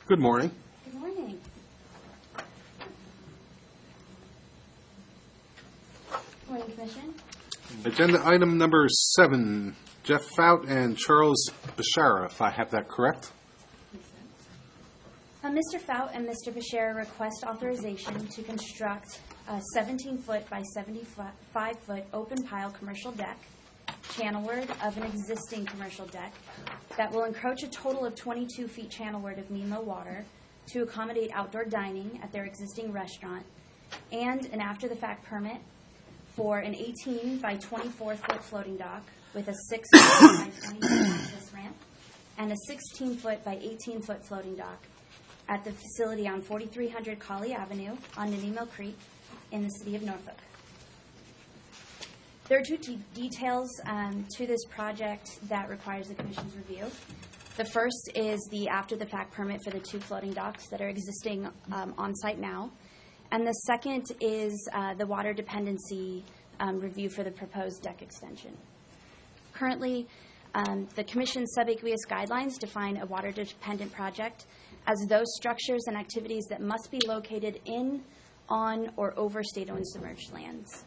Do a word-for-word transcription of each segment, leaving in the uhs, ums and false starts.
Good morning. Good morning. Good morning, Commission. Agenda item number seven, Jeff Fout and Charles Bashara, if I have that correct. Uh, Mister Fout and Mister Bashara request authorization to construct a seventeen-foot by seventy-five-foot open pile commercial deck, channelward of an existing commercial deck, that will encroach a total of twenty-two feet channelward of mean low water to accommodate outdoor dining at their existing restaurant, and an after-the-fact permit for an eighteen by twenty-four foot floating dock with a six foot by twenty foot access ramp and a sixteen foot by eighteen foot floating dock at the facility on forty-three hundred Colley Avenue on Nene Creek in the city of Norfolk. There are two de- details um, to this project that requires the Commission's review. The first is the after-the-fact permit for the two floating docks that are existing um, on site now. And the second is uh, the water dependency um, review for the proposed deck extension. Currently, um, the Commission's subaqueous guidelines define a water-dependent project as those structures and activities that must be located in, on, or over state-owned submerged lands.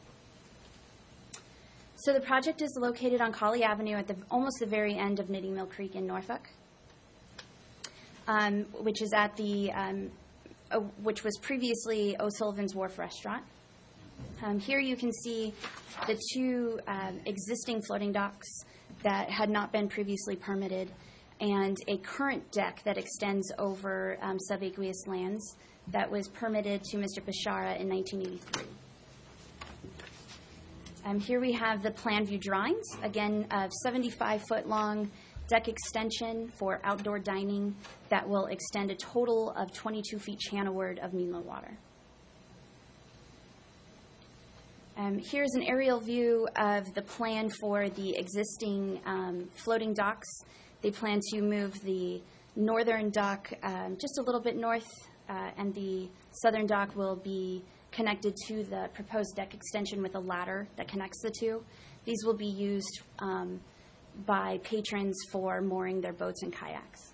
So the project is located on Colley Avenue at the almost the very end of Knitting Mill Creek in Norfolk, um, which is at the um, uh, which was previously O'Sullivan's Wharf Restaurant. Um, here you can see the two um, existing floating docks that had not been previously permitted, and a current deck that extends over um, subaqueous lands that was permitted to Mister Bashara in nineteen eighty-three. Um, here we have the plan view drawings, again, of seventy-five foot long deck extension for outdoor dining that will extend a total of twenty-two feet channelward of mean low water. Um, here's an aerial view of the plan for the existing um, floating docks. They plan to move the northern dock um, just a little bit north, uh, and the southern dock will be connected to the proposed deck extension with a ladder that connects the two. These will be used um, by patrons for mooring their boats and kayaks.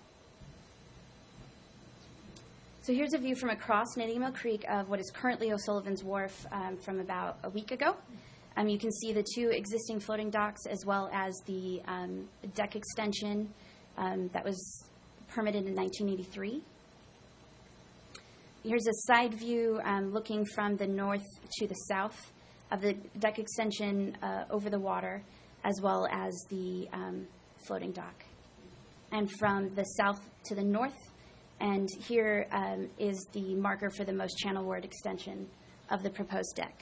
So here's a view from across Knitting Mill Creek of what is currently O'Sullivan's Wharf um, from about a week ago. Um, you can see the two existing floating docks as well as the um, deck extension um, that was permitted in nineteen eighty-three. Here's a side view um, looking from the north to the south of the deck extension uh, over the water, as well as the um, floating dock. And from the south to the north, and here um, is the marker for the most channelward extension of the proposed deck.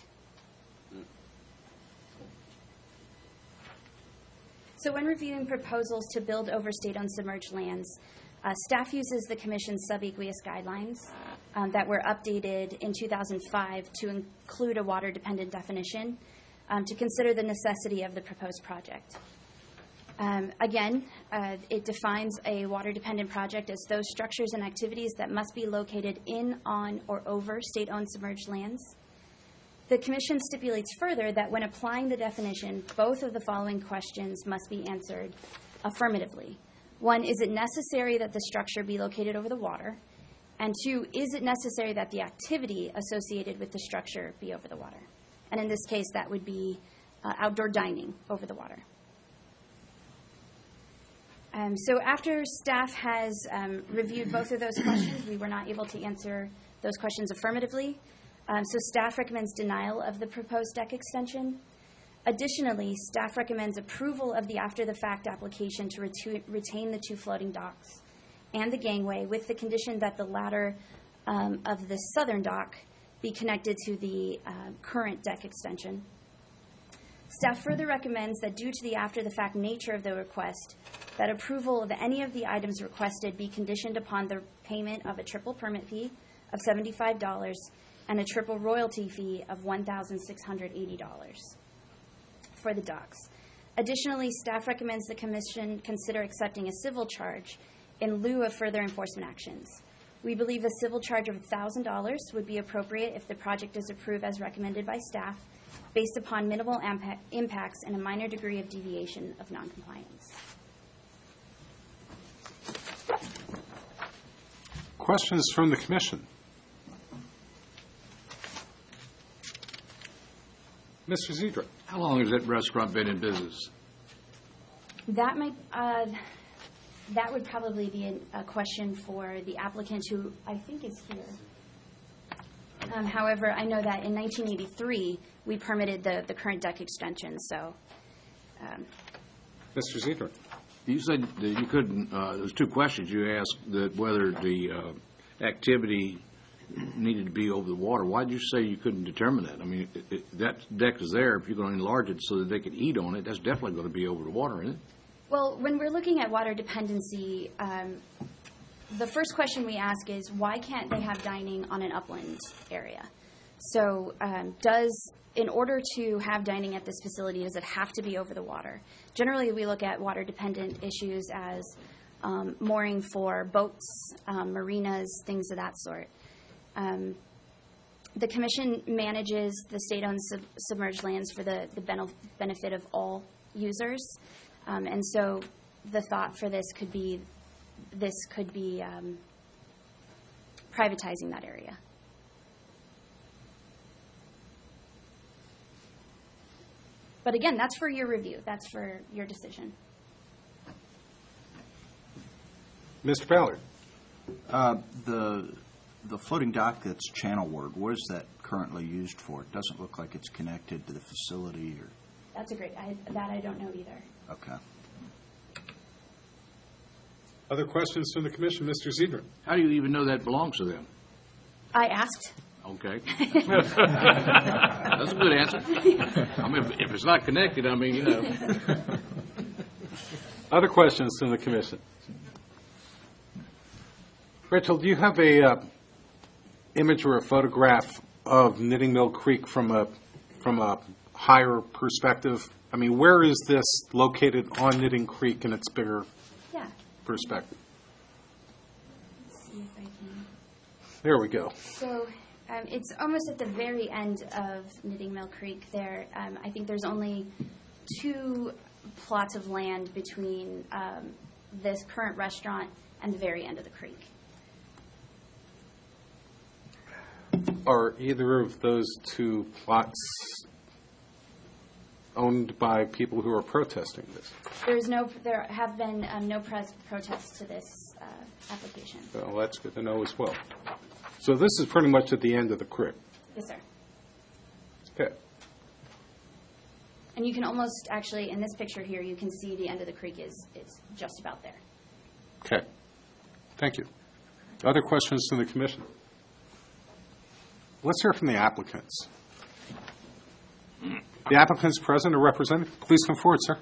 So when reviewing proposals to build over state-owned submerged lands, uh, staff uses the Commission's subaqueous guidelines um, that were updated in two thousand five to include a water-dependent definition um, to consider the necessity of the proposed project. Um, again, uh, it defines a water-dependent project as those structures and activities that must be located in, on, or over state-owned submerged lands. The Commission stipulates further that when applying the definition, both of the following questions must be answered affirmatively. One, is it necessary that the structure be located over the water? And two, is it necessary that the activity associated with the structure be over the water? And in this case, that would be uh, outdoor dining over the water. Um, so after staff has um, reviewed both of those questions, we were not able to answer those questions affirmatively. Um, so staff recommends denial of the proposed deck extension. Additionally, staff recommends approval of the after-the-fact application to retu- retain the two floating docks and the gangway with the condition that the ladder um, of the southern dock be connected to the uh, current deck extension. Staff further recommends that due to the after-the-fact nature of the request, that approval of any of the items requested be conditioned upon the payment of a triple permit fee of seventy-five dollars and a triple royalty fee of one thousand six hundred eighty dollars for the docks. Additionally, staff recommends the Commission consider accepting a civil charge in lieu of further enforcement actions. We believe a civil charge of one thousand dollars would be appropriate if the project is approved as recommended by staff, based upon minimal ampa- impacts and a minor degree of deviation of noncompliance. Questions from the commission? Mister Zedra. How long has that restaurant been in business? That might, uh, that would probably be a, a question for the applicant, who I think is here. Um, however, I know that in nineteen eighty-three, we permitted the, the current deck extension, so. Um, Mister Zedra. You said that you couldn't, uh, there's two questions. You asked that whether the uh, activity needed to be over the water. Why did you say you couldn't determine that? I mean, it, it, that deck is there. If you're going to enlarge it so that they could eat on it, that's definitely going to be over the water, isn't it? Well, when we're looking at water dependency, um, the first question we ask is, why can't they have dining on an upland area? So um, does, in order to have dining at this facility, does it have to be over the water? Generally, we look at water-dependent issues as um, mooring for boats, um, marinas, things of that sort. Um, the Commission manages the state-owned sub- submerged lands for the, the bene- benefit of all users. Um, and so the thought for this could be, this could be um, privatizing that area. But again, that's for your review. That's for your decision. Mister Ballard. Uh, the the floating dock that's channelward, what is that currently used for? It doesn't look like it's connected to the facility. Or That's a great, I, that I don't know either. okay. Other questions from the commission? Mister Zedra. How do you even know that belongs to them? I asked. Okay. That's a good answer. I mean, if, if it's not connected, I mean, you know. Other questions from the commission? Rachel, do you have a uh, image or a photograph of Knitting Mill Creek from a from a higher perspective? I mean, where is this located on Knitting Creek in its bigger Yeah. perspective? Let's see if I can. There we go. So um, it's almost at the very end of Knitting Mill Creek there. Um, I think there's only two plots of land between um, this current restaurant and the very end of the creek. Are either of those two plots owned by people who are protesting this? There's no, there have been um, no pres- protests to this uh, application. Well, that's good to know as well. So this is pretty much at the end of the creek. Yes, sir. Okay. And you can almost, actually, in this picture here, you can see the end of the creek is, is just about there. Okay. Thank you. Other questions from the commission? Let's hear from the applicants. The applicants present or represented, please come forward, sir.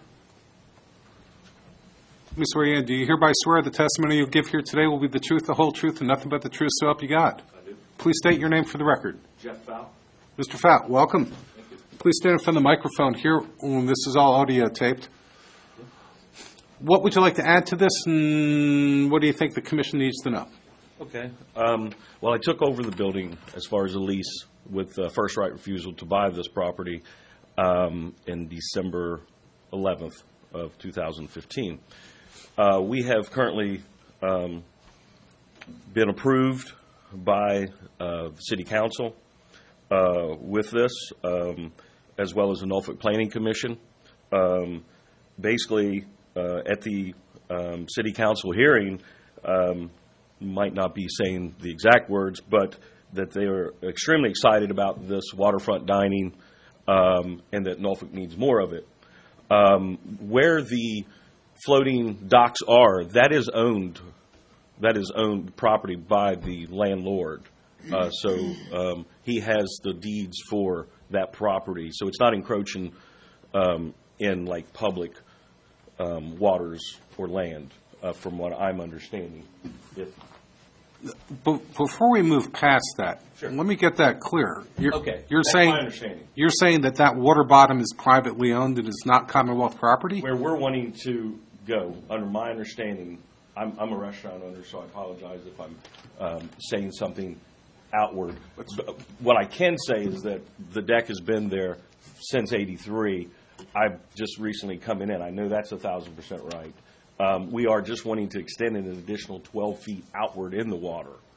Let me swear you in. Do you hereby swear the testimony you give here today will be the truth, the whole truth, and nothing but the truth, so help you God? I do. Please state your name for the record. Jeff Fout. Mister Fout, welcome. Please stand in front of the microphone here. Um, This is all audio taped. What would you like to add to this, and what do you think the commission needs to know? Okay. Um, well, I took over the building as far as a lease with uh, first right refusal to buy this property um, in December eleventh of two thousand fifteen. Uh, we have currently um, been approved by uh, the City Council uh, with this, um, as well as the Norfolk Planning Commission. Um, basically, uh, at the um, City Council hearing, um, might not be saying the exact words, but that they are extremely excited about this waterfront dining um, and that Norfolk needs more of it. Um, where the floating docks are, that is owned, that is owned property by the landlord. Uh, so um, he has the deeds for that property. So it's not encroaching um, in like public um, waters or land, uh, from what I'm understanding. If But before we move past that, Sure. let me get that clear. You're, Okay, you're that's saying my understanding. you're saying that that water bottom is privately owned and is not Commonwealth property. Where we're wanting to go, under my understanding, I'm, I'm a restaurant owner, so I apologize if I'm um, saying something outward. But what I can say is that the deck has been there since eighty-three. I've just recently come in. I know that's a thousand percent right. Um, we are just wanting to extend it an additional twelve feet outward in the water.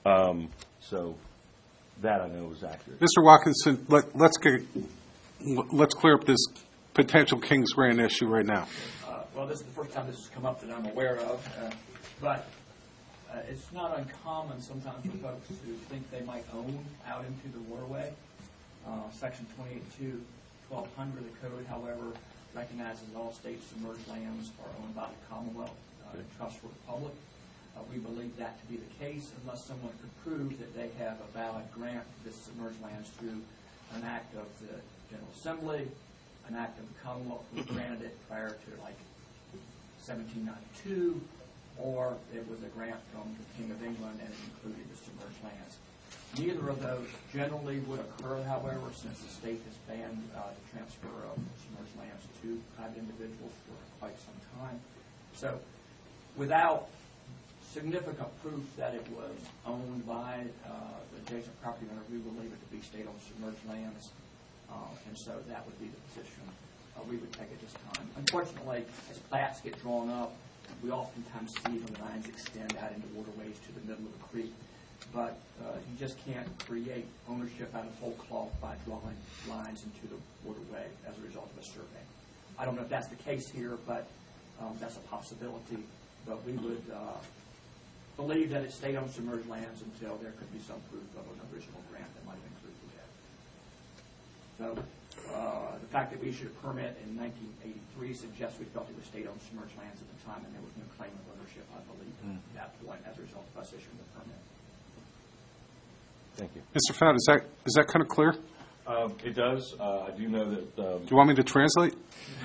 Um, So that I know is accurate. Mister Watkinson, let, let's get, let's clear up this potential Kings Grant issue right now. Uh, Well, this is the first time this has come up that I'm aware of, uh, but uh, it's not uncommon sometimes for folks who think they might own out into the waterway. Uh, Section twenty-eight two, twelve hundred of the code, however, recognizes all state submerged lands are owned by the Commonwealth uh, and trust for the public. Uh, We believe that to be the case unless someone could prove that they have a valid grant for this submerged lands through an act of the General Assembly, an act of the Commonwealth who granted it prior to like seventeen ninety-two, or it was a grant from the King of England and it included the submerged lands. Neither of those generally would occur, however, since the state has banned uh, the transfer of submerged lands to private individuals for quite some time. So without significant proof that it was owned by uh, the adjacent property owner, we believe it to be state-owned submerged lands, uh, and so that would be the position uh, we would take at this time. Unfortunately, as plats get drawn up, we oftentimes see when the lines extend out into waterways to the middle of the creek, but uh, you just can't create ownership out of whole cloth by drawing lines into the waterway as a result of a survey. I don't know if that's the case here, but um, that's a possibility, but we would uh, believe that it's state-owned submerged lands until there could be some proof of an original grant that might have included that. So uh, the fact that we issued a permit in nineteen eighty-three suggests we felt it was state-owned submerged lands at the time, and there was no claim of ownership, I believe, mm. at that point as a result of us issuing the permit. Thank you. Mister Fowd, is that, is that kind of clear? Uh, It does. Uh, I do know that. um, Do you want me to translate?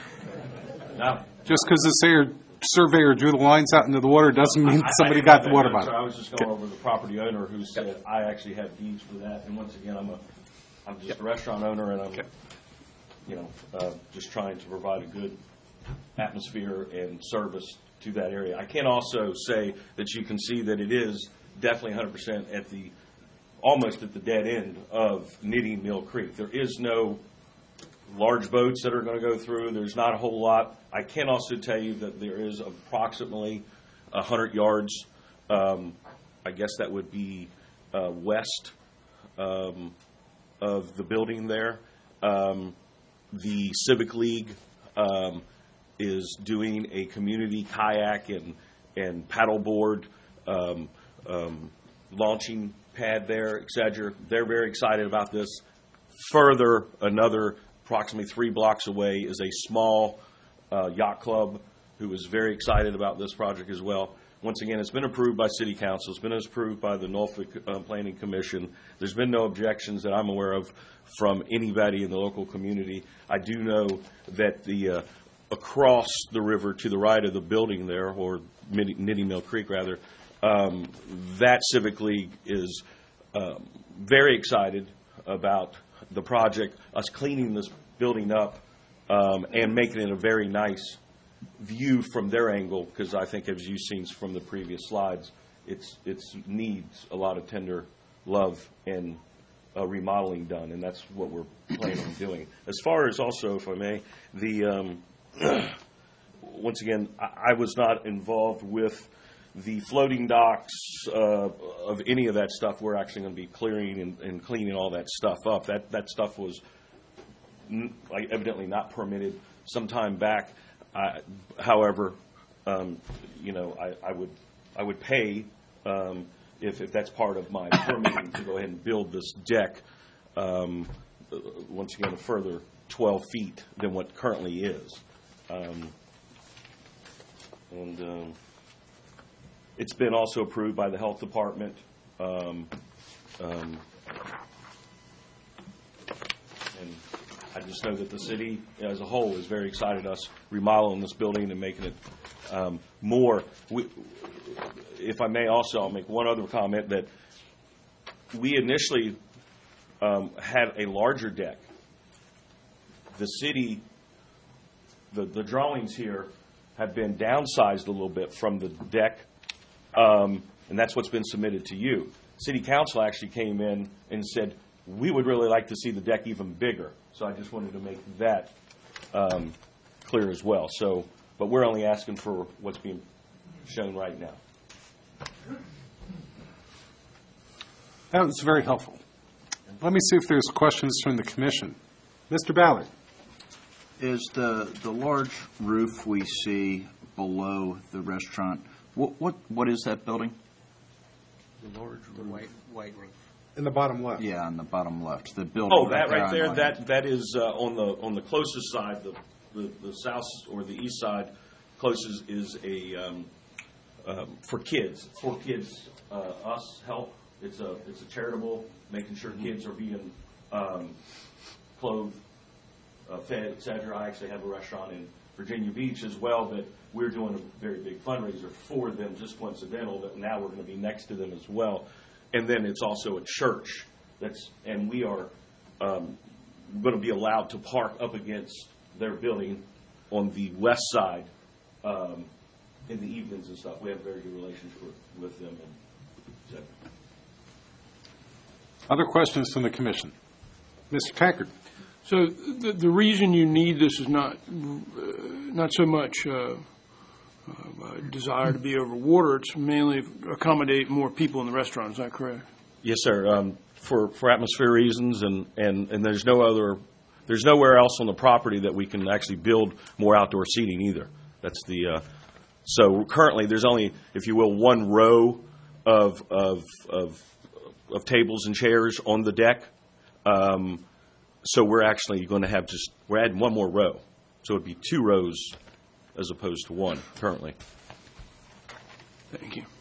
No. Just because the surveyor, surveyor drew the lines out into the water doesn't mean somebody got the water bottom. I was just going over the property owner who said, I actually have deeds for that. And once again, I'm a, I'm just a restaurant owner, and I'm, you know, uh, just trying to provide a good atmosphere and service to that area. I can also say that you can see that it is definitely one hundred percent at the, almost at the dead end of Knitting Mill Creek. There is no large boats that are going to go through. There's not a whole lot. I can also tell you that there is approximately one hundred yards. Um, I guess that would be uh, west um, of the building there. Um, the Civic League um, is doing a community kayak and, and paddleboard um, um, launching pad there, et cetera. They're very excited about this. Further, another approximately three blocks away is a small uh, yacht club who is very excited about this project as well. Once again, it's been approved by City Council. It's been approved by the Norfolk uh, Planning Commission. There's been no objections that I'm aware of from anybody in the local community. I do know that the uh, across the river to the right of the building there, or Knitting Mill Creek rather, um, that Civic League is um, very excited about the project, us cleaning this building up um, and making it a very nice view from their angle, because I think, as you've seen from the previous slides, it's it's needs a lot of tender love and uh, remodeling done, and that's what we're planning on doing. As far as also, if I may, the um, once again, I, I was not involved with the floating docks uh, of any of that stuff. We're actually going to be clearing and, and cleaning all that stuff up. That that stuff was n- like evidently not permitted some time back. I, however, um, you know, I, I would I would pay um, if if that's part of my permitting to go ahead and build this deck. Um, once again, a further twelve feet than what currently is, um, and um, it's been also approved by the health department. Um, um, and I just know that the city as a whole is very excited us remodeling this building and making it um, more. We, if I may also, I'll make one other comment that we initially um, had a larger deck. The city, the, the drawings here have been downsized a little bit from the deck, um, and that's what's been submitted to you. City Council actually came in and said, we would really like to see the deck even bigger. So I just wanted to make that um, clear as well. So, but we're only asking for what's being shown right now. That was very helpful. Let me see if there's questions from the commission. Mister Ballard? Is the, the large roof we see below the restaurant, what, what, what is that building? The white, white roof. In the bottom left. Yeah, on the bottom left, the building. Oh, that right on there, my- that, that is uh, on the, on the closest side, the, the, the south or the east side closest is a, um, um, for kids, for kids, uh, us help. It's a, it's a charitable, making sure kids are being, um, clothed, uh, fed, et cetera. I actually have a restaurant in Virginia Beach as well that we're doing a very big fundraiser for them, just coincidental, but now we're going to be next to them as well. And then it's also a church that's, and we are um, going to be allowed to park up against their building on the west side um, in the evenings and stuff. We have a very good relationship with, with them. And so. Other questions from the commission? Mister Tankard? So the, the reason you need this is not, uh, not so much uh, uh, a desire to be over water, it's mainly accommodate more people in the restaurant, is that correct? Yes, sir. Um, for, for atmosphere reasons, and, and, and there's no other, there's nowhere else on the property that we can actually build more outdoor seating either. That's the, uh, so currently there's only, if you will, one row of, of, of, of tables and chairs on the deck. Um, So we're actually going to have just, we're adding one more row. So it'd be two rows as opposed to one currently. Thank you.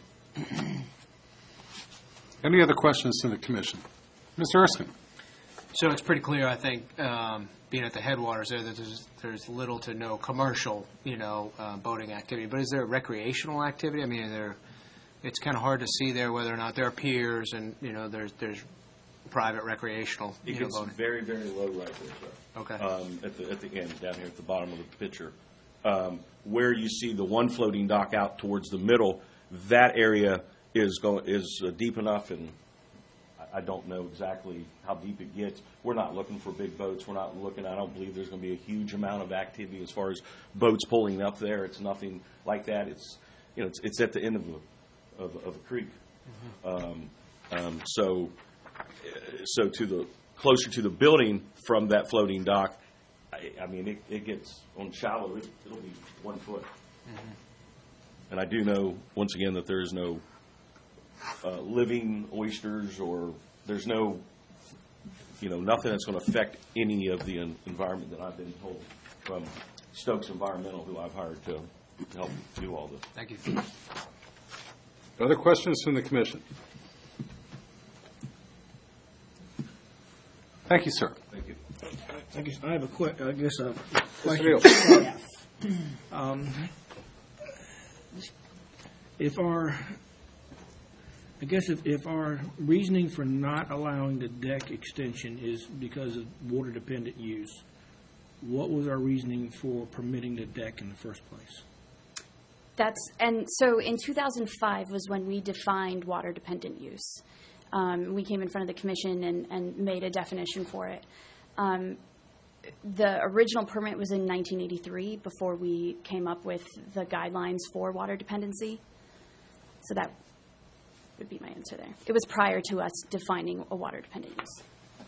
Any other questions from the commission? Mister Erskine? So it's pretty clear, I think, um, being at the headwaters there, that there's, there's little to no commercial, you know, uh, boating activity. But is there recreational activity? I mean, are there, it's kind of hard to see there whether or not there are piers and, you know, there's there's private recreational, It you know, gets boating. very, very low right there, sir. Okay. Um, at the, at the end, down here at the bottom of the picture. Um, where you see the one floating dock out towards the middle, that area is going, is uh, deep enough, and I, I don't know exactly how deep it gets. We're not looking for big boats. We're not looking, I don't believe there's going to be a huge amount of activity as far as boats pulling up there. It's nothing like that. It's, you know, it's, it's at the end of a, of, of a creek. Mm-hmm. Um, um, so, so to the, closer to the building from that floating dock, I, I mean, it, it gets on shallow, it, it'll be one foot. Mm-hmm. And I do know, once again, that there is no uh, living oysters, or there's no, you know, nothing that's going to affect any of the en- environment that I've been told from Stokes Environmental, who I've hired to help do all this. Thank you. Other questions from the commission? Thank you, sir. Thank you. I guess I have a que, I guess a Mister question. Neal? Um, If our, I guess if, if our reasoning for not allowing the deck extension is because of water-dependent use, what was our reasoning for permitting the deck in the first place? That's, and so in two thousand five was when we defined water-dependent use. Um, we came in front of the commission and, and made a definition for it. Um, the original permit was in nineteen eighty-three, before we came up with the guidelines for water dependency. So that would be my answer there. It was prior to us defining a water-dependent use.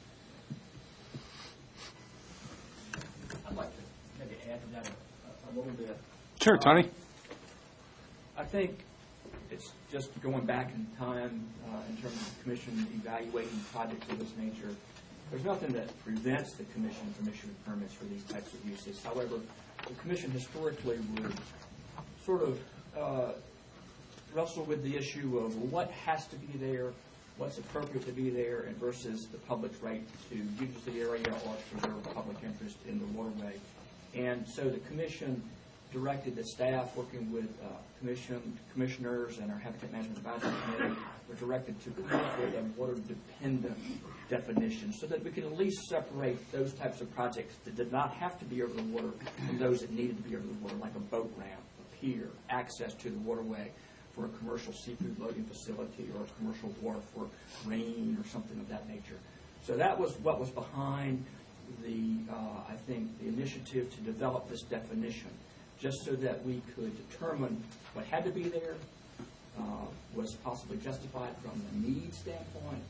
I'd like to maybe add to that a, a little bit. Sure, Tony. I think it's just going back in time uh, in terms of the commission evaluating projects of this nature. There's nothing that prevents the commission from issuing permits for these types of uses. However, the commission historically would sort of uh, wrestle with the issue of what has to be there, what's appropriate to be there, and versus the public's right to use the area or preserve public interest in the waterway. And so the commission directed the staff working with uh, commission commissioners and our Habitat Management Advisory Committee were directed to come up with a water-dependent definition so that we can at least separate those types of projects that did not have to be over the water from those that needed to be over the water, like a boat ramp, a pier, access to the waterway for a commercial seafood loading facility or a commercial wharf for grain or something of that nature. So that was what was behind the, uh, I think, the initiative to develop this definition, just so that we could determine what had to be there, uh, was possibly justified from the need standpoint,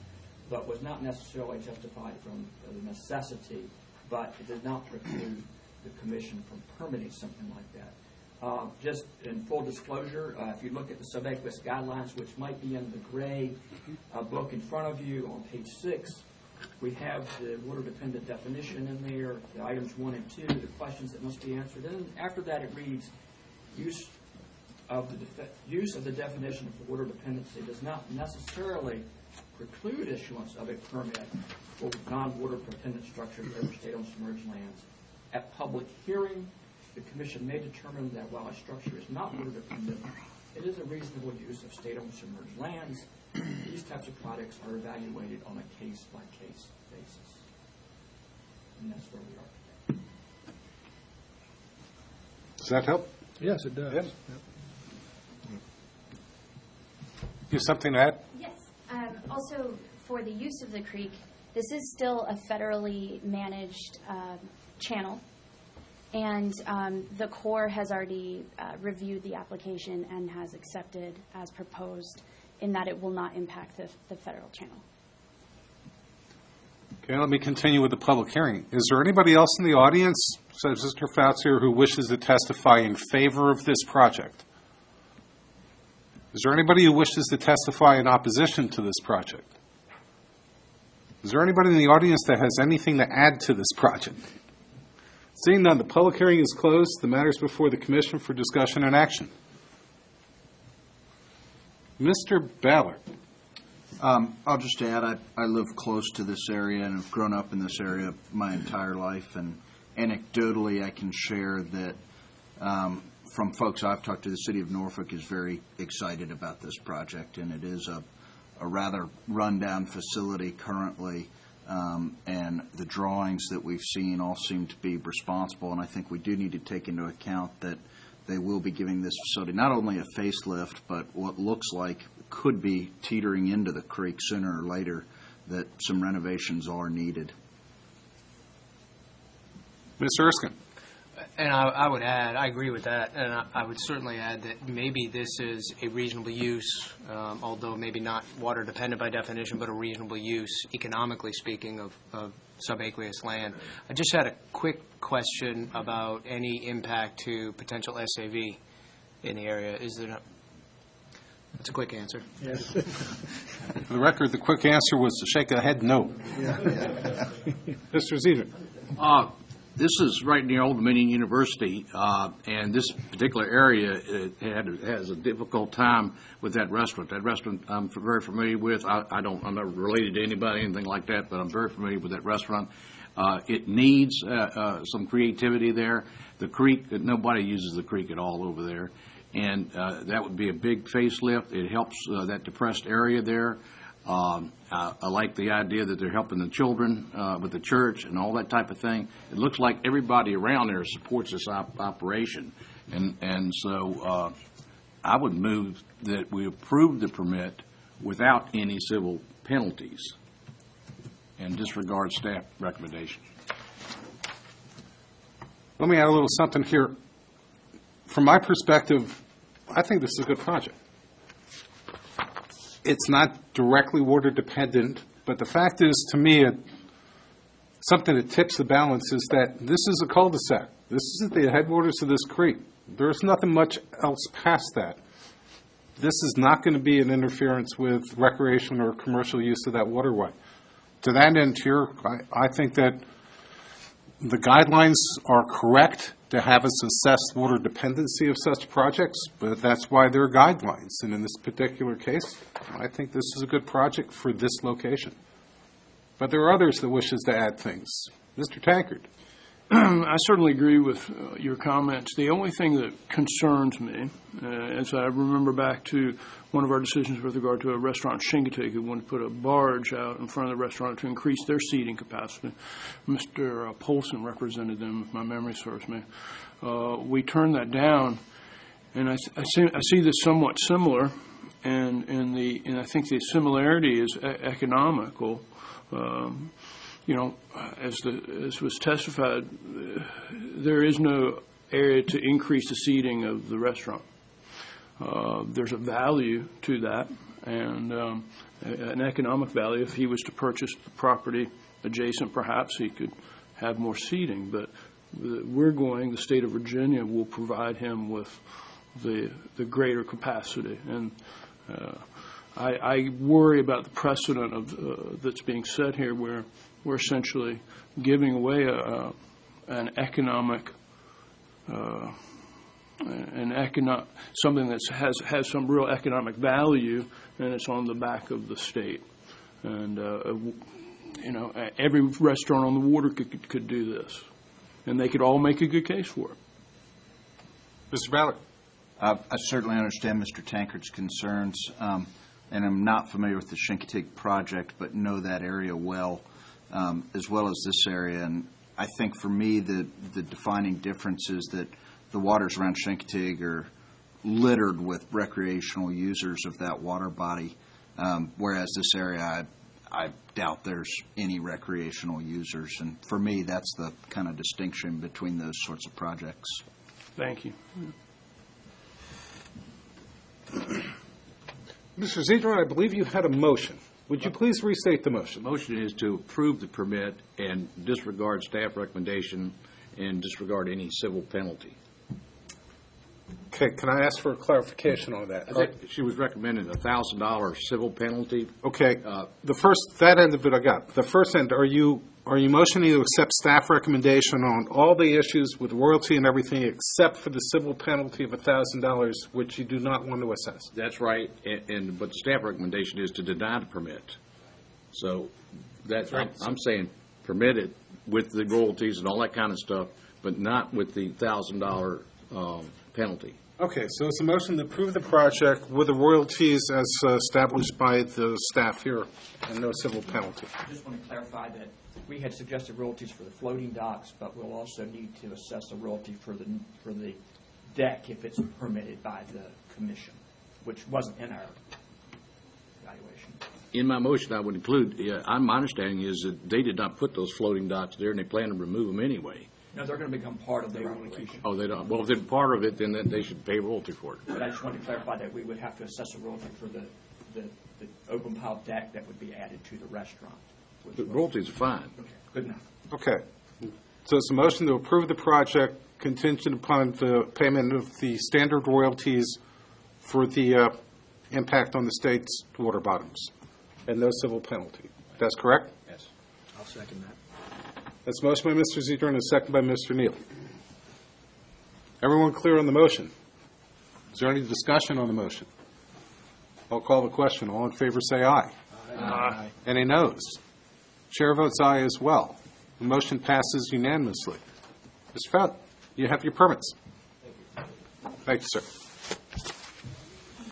but was not necessarily justified from the necessity, but it did not preclude the commission from permitting something like that. Uh, just in full disclosure, uh, if you look at the subaqueous guidelines, which might be in the gray uh, book in front of you on page six, we have the water-dependent definition in there, the items one and two, the questions that must be answered. And after that, it reads, use of the defi- use of the definition of water dependency does not necessarily preclude issuance of a permit for non-water dependent structures over state-owned submerged lands. At public hearing, the commission may determine that while a structure is not water dependent, it is a reasonable use of state-owned submerged lands. These types of projects are evaluated on a case-by-case basis. And that's where we are today. Does that help? Yes, it does. Yes. You have something to add? Yes. Um, also, for the use of the creek, this is still a federally managed um, channel. And um, the Corps has already uh, reviewed the application and has accepted as proposed in that it will not impact the, the federal channel. Okay, let me continue with the public hearing. Is there anybody else in the audience, such as Mister Fouts here, who wishes to testify in favor of this project? Is there anybody who wishes to testify in opposition to this project? Is there anybody in the audience that has anything to add to this project? Seeing none, the public hearing is closed. The matter is before the Commission for discussion and action. Mister Ballard. Um, I'll just add, I, I live close to this area and have grown up in this area my entire life, and anecdotally I can share that um, from folks I've talked to, the City of Norfolk is very excited about this project, and it is a, a rather rundown facility currently, um, and the drawings that we've seen all seem to be responsible, and I think we do need to take into account that they will be giving this facility not only a facelift, but what looks like could be teetering into the creek sooner or later, that some renovations are needed. Mister Erskine. And I, I would add, I agree with that, and I, I would certainly add that maybe this is a reasonable use, um, although maybe not water dependent by definition, but a reasonable use, economically speaking, of, of subaqueous land. I just had a quick question about any impact to potential S A V in the area. Is there not? That's a quick answer. Yes. For the record, the quick answer was to shake a head no. Mister Zeder. Uh, This is right near Old Dominion University, uh, and this particular area it had, has a difficult time with that restaurant. That restaurant I'm very familiar with. I, I don't, I'm not related to anybody, anything like that, but I'm very familiar with that restaurant. Uh, it needs uh, uh, some creativity there. The creek, nobody uses the creek at all over there, and uh, that would be a big facelift. It helps uh, that depressed area there. Um, I, I like the idea that they're helping the children uh, with the church and all that type of thing. It looks like everybody around there supports this op- operation. And, and so uh, I would move that we approve the permit without any civil penalties and disregard staff recommendation. Let me add a little something here. From my perspective, I think this is a good project. It's not directly water dependent, but the fact is, to me, it, something that tips the balance is that this is a cul-de-sac. This is at the headwaters of this creek. There's nothing much else past that. This is not going to be an interference with recreation or commercial use of that waterway. To that end here, I, I think that the guidelines are correct to have us assess water dependency of such projects, but that's why there are guidelines. And in this particular case, I think this is a good project for this location. But there are others that wishes to add things. Mister Tankard. I certainly agree with uh, your comments. The only thing that concerns me, uh, as I remember back to one of our decisions with regard to a restaurant, Shingatig, who wanted to put a barge out in front of the restaurant to increase their seating capacity. Mister Uh, Polson represented them, if my memory serves me. Uh, we turned that down, and I, I, see, I see this somewhat similar, and, and, the, and I think the similarity is e- economical. Um, You know, as the as was testified, uh, there is no area to increase the seating of the restaurant. Uh, there's a value to that, and um, a- an economic value. If he was to purchase the property adjacent, perhaps he could have more seating. But the- we're going, the state of Virginia will provide him with the the greater capacity. And uh, I, I worry about the precedent of uh, that's being set here, where we're essentially giving away a, a an economic, uh, an econo- something that has has some real economic value, and it's on the back of the state. And uh, you know, every restaurant on the water could could do this, and they could all make a good case for it. Mister Ballard? Uh, I certainly understand Mister Tankard's concerns, um, and I'm not familiar with the Chincoteague project, but know that area well, um, as well as this area. And I think for me, the, the defining difference is that the waters around Chincoteague are littered with recreational users of that water body, um, whereas this area, I, I doubt there's any recreational users. And for me, that's the kind of distinction between those sorts of projects. Thank you. Mister Zedron, I believe you had a motion. Would you please restate the The motion? motion is to approve the permit and disregard staff recommendation and disregard any civil penalty. Okay, can I ask for a clarification on that? I think she was recommending a thousand dollar civil penalty. Okay, Uh, the first, that end of it I got. The first end, are you, are you motioning to accept staff recommendation on all the issues with royalty and everything except for the civil penalty of one thousand dollars, which you do not want to assess? That's right, and, and, but the staff recommendation is to deny the permit. So that's, I'm, I'm saying permit it with the royalties and all that kind of stuff, but not with the thousand dollar, um, penalty. Okay, so it's a motion to approve the project with the royalties as uh, established by the staff here and no civil penalty. I just want to clarify that we had suggested royalties for the floating docks, but we'll also need to assess a royalty for the, for the deck if it's permitted by the commission, which wasn't in our evaluation. In my motion, I would include, yeah, I- my understanding is that they did not put those floating docks there, and they plan to remove them anyway. No, they're going to become part of the operation. Oh, they don't, well, if they're part of it, then that they should pay royalty for it. But I just wanted to clarify that we would have to assess a royalty for the, the, the open pile deck that would be added to the restaurant. which The was- royalties are fine. Okay, good enough. Okay, so it's a motion to approve the project contingent upon the payment of the standard royalties for the uh, impact on the state's water bottoms and no civil penalty. That's correct? Yes. I'll second that. That's a motion by Mister Zedron and a second by Mister Neal. Everyone clear on the motion? Is there any discussion on the motion? I'll call the question. All in favor say aye. Aye. Any noes? Chair votes aye as well. The motion passes unanimously. Mister Fowler, you have your permits. Thank you, sir.